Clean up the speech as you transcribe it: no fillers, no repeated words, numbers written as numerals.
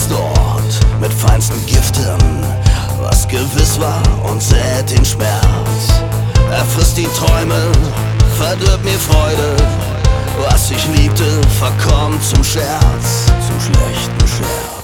es dort mit feinsten Giften, was gewiss war und sät den Schmerz. Er frisst die Träume, verdirbt mir Freude, was ich liebte, verkommt zum Scherz, zum schlechten Scherz.